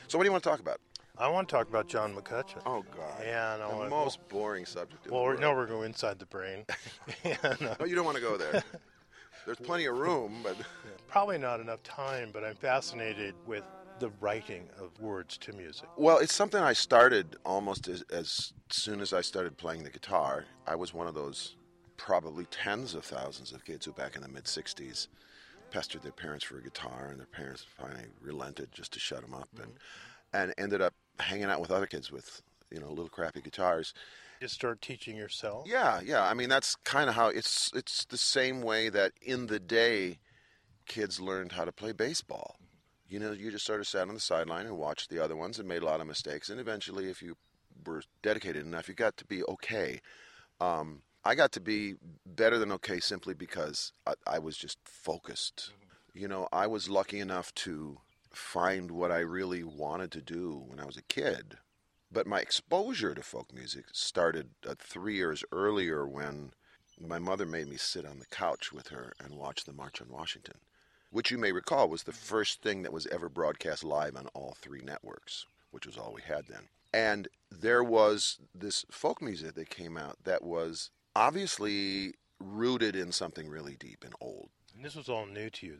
So what do you want to talk about? I want to talk about John McCutcheon. Oh, God. And I The want most boring subject in the well, world. no, we're going inside the brain. and, No, you don't want to go there. There's plenty of room, but... probably not enough time, but I'm fascinated with the writing of words to music. Well, it's something I started almost as soon as I started playing the guitar. I was one of those probably tens of thousands of kids who back in the mid-'60s pestered their parents for a guitar, and their parents finally relented just to shut them up, and ended up hanging out with other kids with, little crappy guitars. Just start teaching yourself? Yeah. I mean, that's kind of how it's the same way that in the day kids learned how to play baseball. You just sort of sat on the sideline and watched the other ones and made a lot of mistakes, and eventually, if you were dedicated enough, you got to be okay. I got to be better than okay simply because I was just focused. I was lucky enough to find what I really wanted to do when I was a kid. But my exposure to folk music started 3 years earlier when my mother made me sit on the couch with her and watch the March on Washington, which you may recall was the first thing that was ever broadcast live on all three networks, which was all we had then. And there was this folk music that came out that was obviously rooted in something really deep and old. And this was all new to you.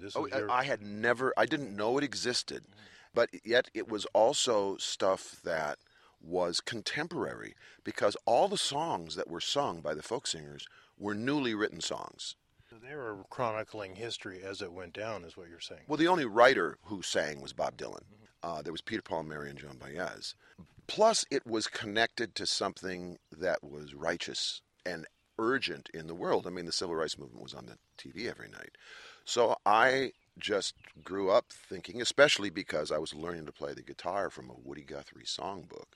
I didn't know it existed, but yet it was also stuff that was contemporary, because all the songs that were sung by the folk singers were newly written songs. So they were chronicling history as it went down, is what you're saying. Well, the only writer who sang was Bob Dylan. There was Peter, Paul, Mary, and Joan Baez. Plus, it was connected to something that was righteous and urgent in the world. I mean, the civil rights movement was on the TV every night. So I just grew up thinking, especially because I was learning to play the guitar from a Woody Guthrie songbook,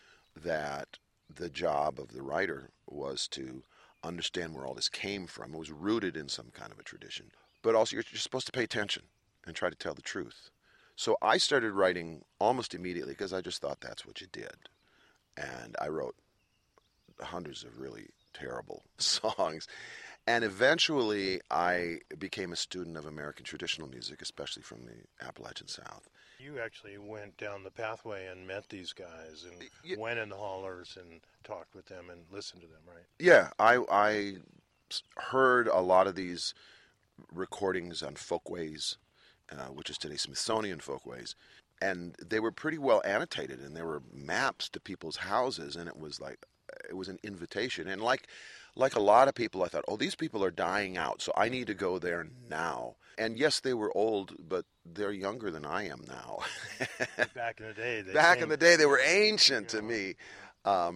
that the job of the writer was to understand where all this came from. It was rooted in some kind of a tradition. But also, you're supposed to pay attention and try to tell the truth. So I started writing almost immediately because I just thought that's what you did. And I wrote hundreds of really terrible songs. And eventually I became a student of American traditional music, especially from the Appalachian South. You actually went down the pathway and met these guys and went in the hollers and talked with them and listened to them, right? Yeah, I heard a lot of these recordings on Folkways, which is today Smithsonian Folkways, and they were pretty well annotated, and there were maps to people's houses, and it was an invitation. And like a lot of people, I thought, oh, these people are dying out, so I need to go there now. And yes, they were old, but they're younger than I am now. Back in the day, they were ancient to me. But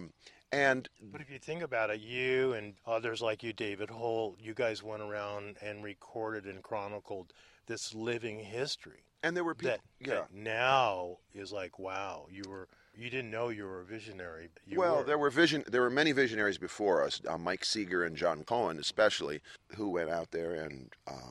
if you think about it, you and others like you, David Holt, you guys went around and recorded and chronicled this living history. And there were people that now is like, wow, you didn't know you were a visionary. There were many visionaries before us, Mike Seeger and John Cohen especially, who went out there, and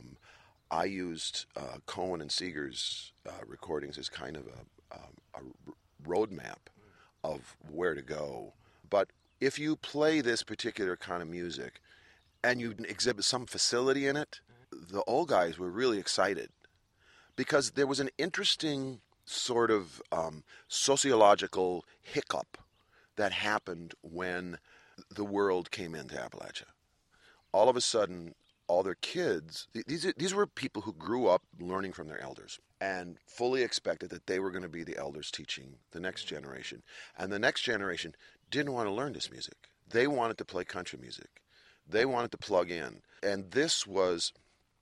I used Cohen and Seeger's recordings as kind of a roadmap of where to go. But if you play this particular kind of music and you exhibit some facility in it, the old guys were really excited because there was an interesting sort of sociological hiccup that happened when the world came into Appalachia. All of a sudden, all their kids, these were people who grew up learning from their elders and fully expected that they were going to be the elders teaching the next generation. And the next generation didn't want to learn this music. They wanted to play country music. They wanted to plug in. And this was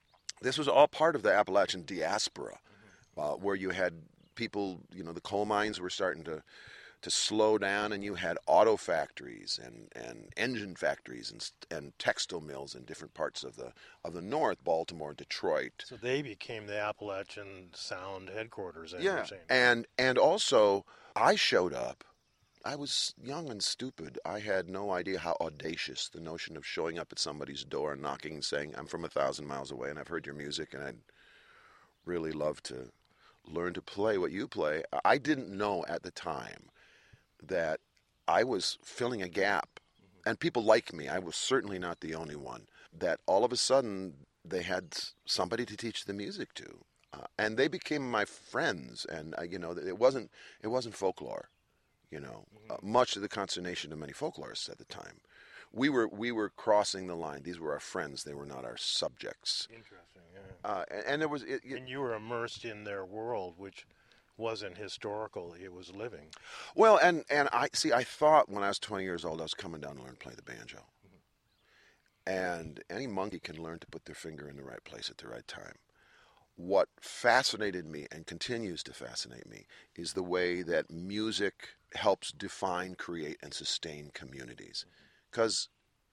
all part of the Appalachian diaspora, where you had people, the coal mines were starting to slow down, and you had auto factories and engine factories and textile mills in different parts of the North, Baltimore, Detroit. So they became the Appalachian Sound headquarters. Yeah, and also I showed up. I was young and stupid. I had no idea how audacious the notion of showing up at somebody's door and knocking and saying, I'm from 1,000 miles away and I've heard your music and I'd really love to learn to play what you play. I didn't know at the time that I was filling a gap. And people like me, I was certainly not the only one, that all of a sudden they had somebody to teach the music to. and they became my friends. And it wasn't folklore. Much to the consternation of many folklorists at the time. We were crossing the line. These were our friends. They were not our subjects. Interesting, yeah. And there was And you were immersed in their world, which wasn't historical; it was living. well, and I thought when I was 20 years old I was coming down to learn to play the banjo. And any monkey can learn to put their finger in the right place at the right time. What fascinated me and continues to fascinate me is the way that music helps define, create, and sustain communities. Because,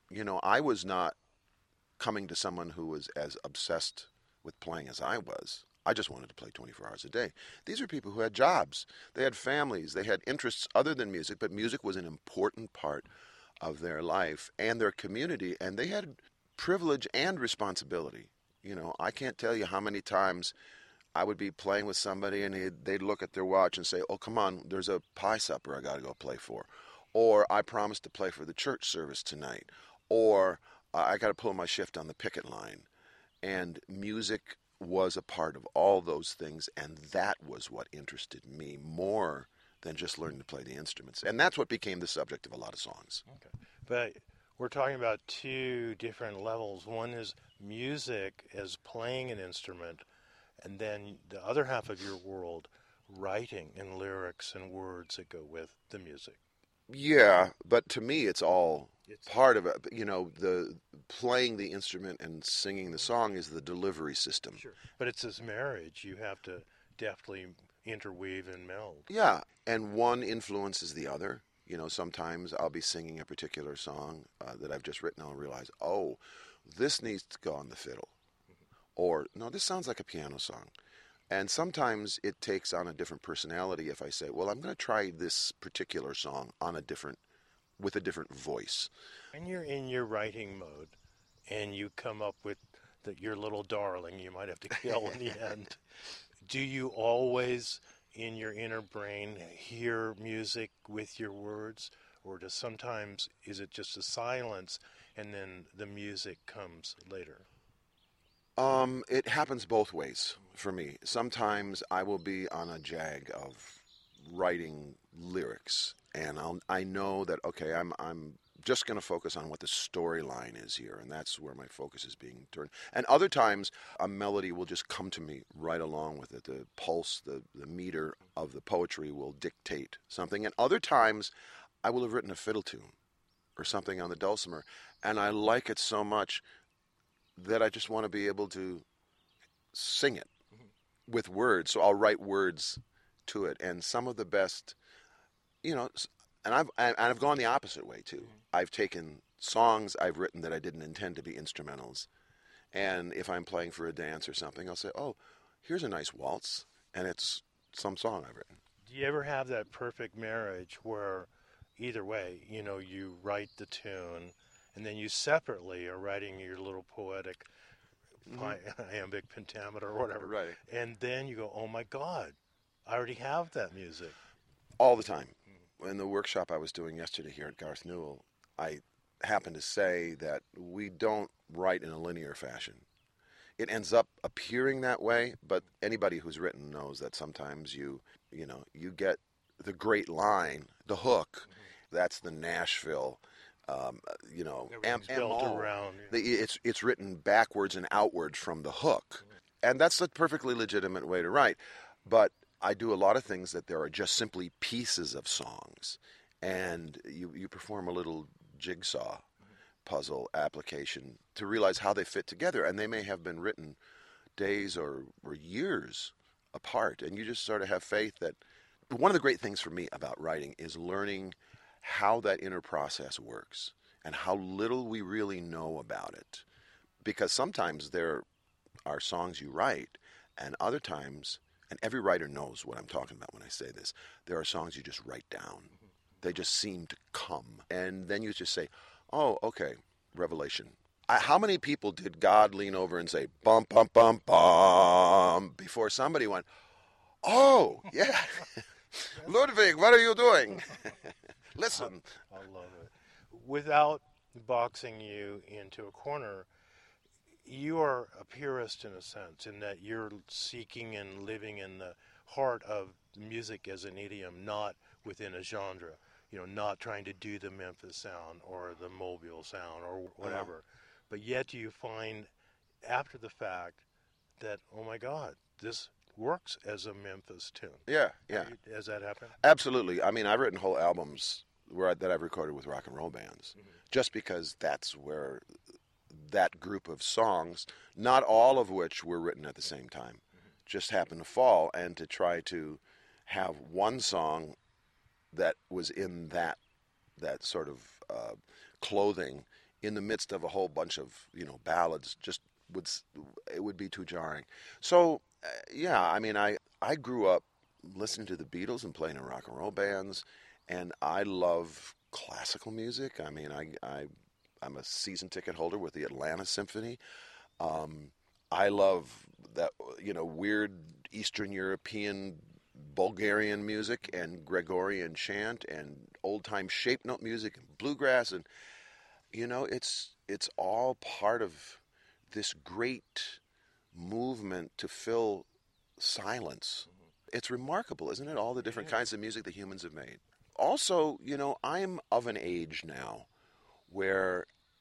I was not coming to someone who was as obsessed with playing as I was. I just wanted to play 24 hours a day. These are people who had jobs, they had families, they had interests other than music, but music was an important part of their life and their community, and they had privilege and responsibility. I can't tell you how many times I would be playing with somebody and they'd look at their watch and say, "Oh, come on, there's a pie supper I got to go play for," or "I promised to play for the church service tonight," or "I got to pull my shift on the picket line." And music was a part of all those things, and that was what interested me more than just learning to play the instruments. And that's what became the subject of a lot of songs. Okay, but we're talking about two different levels. One is music as playing an instrument, and then the other half of your world, writing and lyrics and words that go with the music. Yeah, but to me, it's all It's part of it. The playing the instrument and singing the song is the delivery system. sure, but it's this marriage you have to deftly interweave and meld. Yeah, and one influences the other. Sometimes I'll be singing a particular song that I've just written. I'll realize, oh, this needs to go on the fiddle, or no, this sounds like a piano song. And sometimes it takes on a different personality if I say, well, I'm going to try this particular song with a different voice. When you're in your writing mode, and you come up with your little darling, you might have to kill in the end. Do you always, in your inner brain, hear music with your words, or is it just a silence, and then the music comes later? It happens both ways for me. Sometimes I will be on a jag of writing lyrics, and I know that okay, I'm just going to focus on what the storyline is here, and that's where my focus is being turned. And other times, a melody will just come to me right along with it. The pulse, the meter of the poetry will dictate something. And other times, I will have written a fiddle tune or something on the dulcimer, and I like it so much that I just want to be able to sing it with words. So I'll write words to it, and some of the best, and I've gone the opposite way too. I've taken songs I've written that I didn't intend to be instrumentals, and if I'm playing for a dance or something, I'll say, "Oh, here's a nice waltz," and it's some song I've written. Do you ever have that perfect marriage where either way, you write the tune and then you separately are writing your little poetic iambic pentameter or whatever. Right. And then you go, oh my God, I already have that music. All the time. In the workshop I was doing yesterday here at Garth Newell, I happened to say that we don't write in a linear fashion. It ends up appearing that way, but anybody who's written knows that sometimes you get the great line, the hook. That's the Nashville, Built around. It's written backwards and outwards from the hook, and that's a perfectly legitimate way to write. But I do a lot of things that there are just simply pieces of songs, and you perform a little jigsaw puzzle application to realize how they fit together, and they may have been written days or years apart, and you just sort of have faith that one of the great things for me about writing is learning how that inner process works and how little we really know about it, because sometimes there are songs you write, and other times, and every writer knows what I'm talking about when I say this, there are songs you just write down. They just seem to come, and then you just say, oh, okay, revelation. How many people did God lean over and say, bum, bum, bum, bum, before somebody went, oh, yeah, Ludwig, what are you doing? Listen. I love it. Without boxing you into a corner, you are a purist in a sense, in that you're seeking and living in the heart of music as an idiom, not within a genre. Not trying to do the Memphis sound or the Mobile sound or whatever. But yet you find after the fact that, oh my God, this works as a Memphis tune. Yeah, yeah. Has that happened? Absolutely. I mean, I've written whole albums that I've recorded with rock and roll bands, just because that's where that group of songs, not all of which were written at the same time, just happened to fall, and to try to have one song that was in that sort of clothing in the midst of a whole bunch of ballads it would be too jarring. So yeah, I mean, I grew up listening to the Beatles and playing in rock and roll bands, and I love classical music. I mean, I'm a season ticket holder with the Atlanta Symphony. I love that weird Eastern European Bulgarian music and Gregorian chant and old time shape note music and bluegrass, and it's all part of this great movement to fill silence. It's remarkable, isn't it? All the different kinds of music that humans have made. Also, I'm of an age now where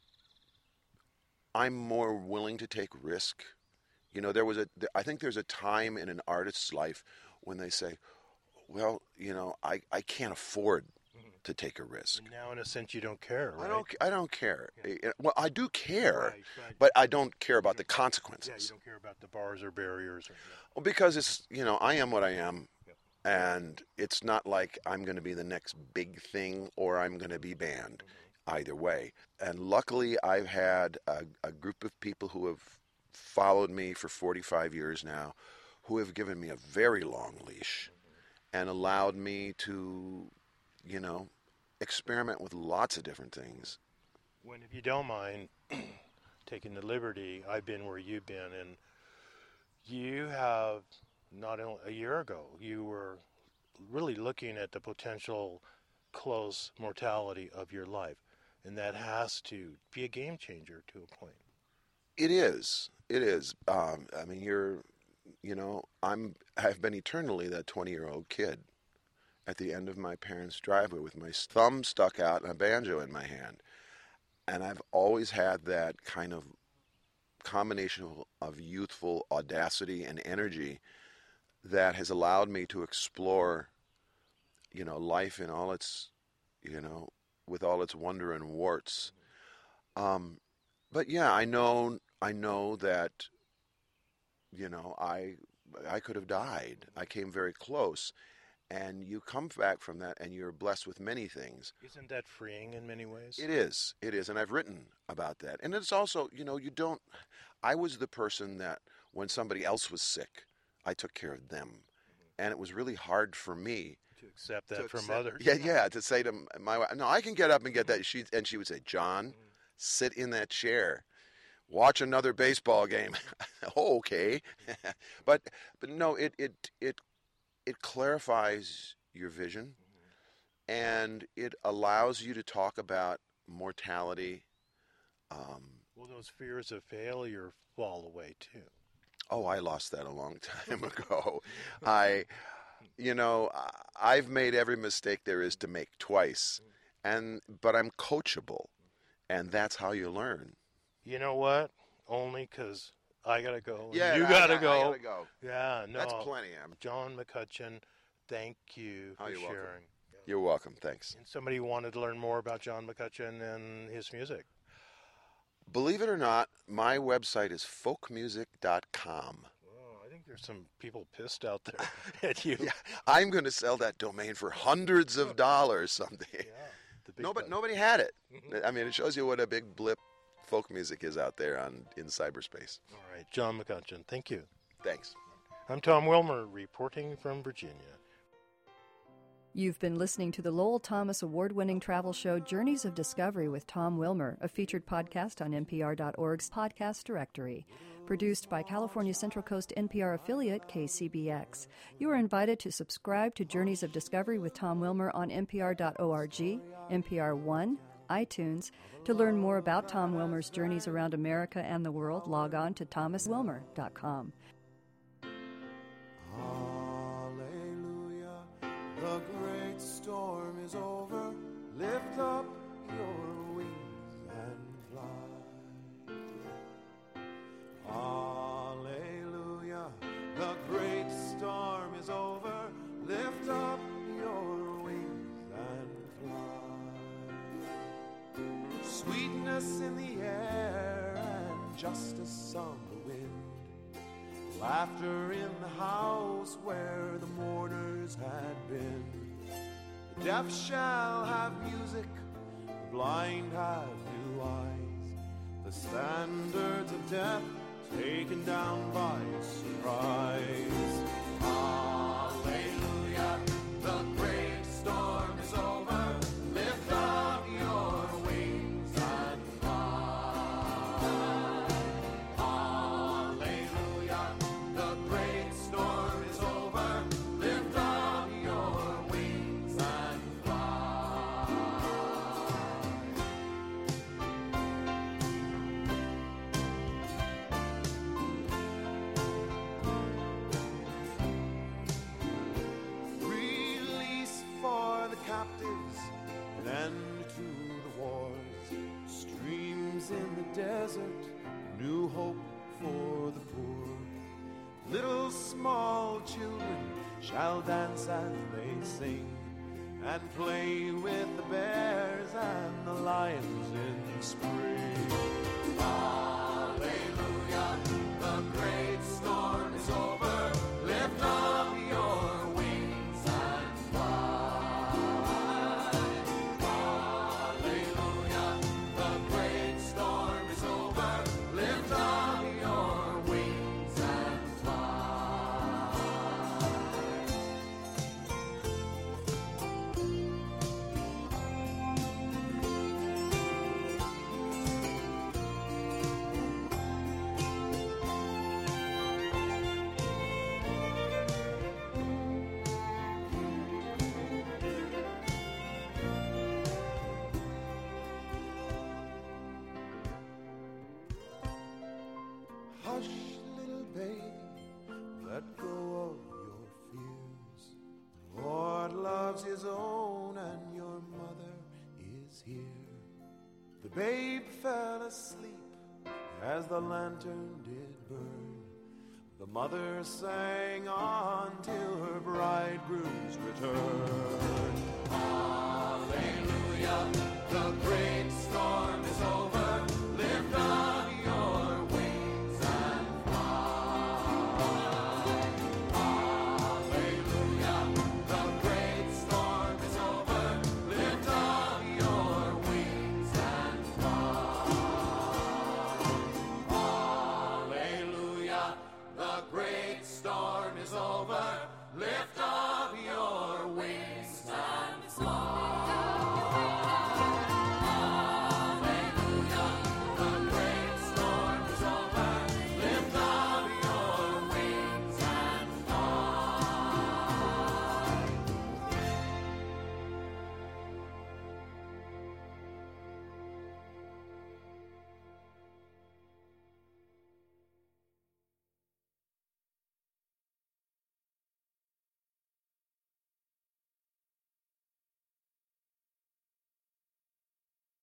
I'm more willing to take risk. I think there's a time in an artist's life when they say, well, I can't afford to take a risk. And now, in a sense, you don't care, right? I don't care. Yeah. Well, I do care, right. but I don't care about the consequences. Yeah, you don't care about the bars or barriers. Well, because it's, I am what I am, and it's not like I'm going to be the next big thing or I'm going to be banned either way. And luckily, I've had a group of people who have followed me for 45 years now, who have given me a very long leash and allowed me to, experiment with lots of different things. When, if you don't mind taking the liberty, I've been where you've been, and you have, not only a year ago, you were really looking at the potential close mortality of your life, and that has to be a game changer to a point. It is. I mean, I've been eternally that 20-year-old kid at the end of my parents' driveway with my thumb stuck out and a banjo in my hand. And I've always had that kind of combination of youthful audacity and energy that has allowed me to explore, life in all its, with all its wonder and warts. But yeah, I know that, I could have died. I came very close. And you come back from that and you're blessed with many things. Isn't that freeing in many ways? It is. And I've written about that. And it's also, I was the person that when somebody else was sick, I took care of them. And it was really hard for me to accept that from others. Yeah, to say to my wife, no, I can get up and get that. She would say, John, sit in that chair. Watch another baseball game. Oh, okay. But no, it clarifies your vision, and it allows you to talk about mortality. Will those fears of failure fall away too? Oh, I lost that a long time ago. I've made every mistake there is to make twice, but I'm coachable, and that's how you learn. You know what? Only because I gotta go. Yeah, you gotta go. I gotta go. Yeah, no. That's plenty. John McCutcheon, thank you for you're sharing. Welcome. You're welcome. Thanks. And somebody wanted to learn more about John McCutcheon and his music. Believe it or not, my website is folkmusic.com. I think there's some people pissed out there at you. Yeah, I'm going to sell that domain for hundreds of dollars someday. Yeah, nobody had it. I mean, it shows you what a big blip folk music is out there in cyberspace. All right, John McCutcheon, thank you. Thanks. I'm Tom Wilmer, reporting from Virginia. You've been listening to the Lowell Thomas award-winning travel show Journeys of Discovery with Tom Wilmer, a featured podcast on NPR.org's podcast directory. Produced by California Central Coast NPR affiliate KCBX. You are invited to subscribe to Journeys of Discovery with Tom Wilmer on NPR.org, NPR One, iTunes. To learn more about Tom Wilmer's journeys around America and the world, log on to thomaswilmer.com. Hallelujah, the great storm is over. Lift up your wings and fly. Hallelujah, the great storm is over. Lift up your wings and fly. Sweetness in the air and justice on the wind. Laughter in the house where the mourners had been. The deaf shall have music, the blind have new eyes. The standards of death taken down by surprise. Hallelujah, the great storm is over. Lift up your wings and fly. Hallelujah, the great storm is over. Lift up your wings and fly. Release for the captives, an end to the wars. Streams in the desert, new hope for the poor. Little small children shall dance as they sing, and play with the bears and the lions in spring. Hallelujah, the great storm is over. Lift up your wings and fly. Hallelujah, the great storm is over. Lift up your wings and fly. Hush, little baby, let go of your fears. The Lord loves his own and your mother is here. The babe fell asleep as the lantern did burn. The mother sang on till her bridegroom's return. Hallelujah, the great storm is over. Lift up your wings and fly. Hallelujah, the great storm is over. Lift up your wings and fly. Hallelujah, the great storm is over. Lift up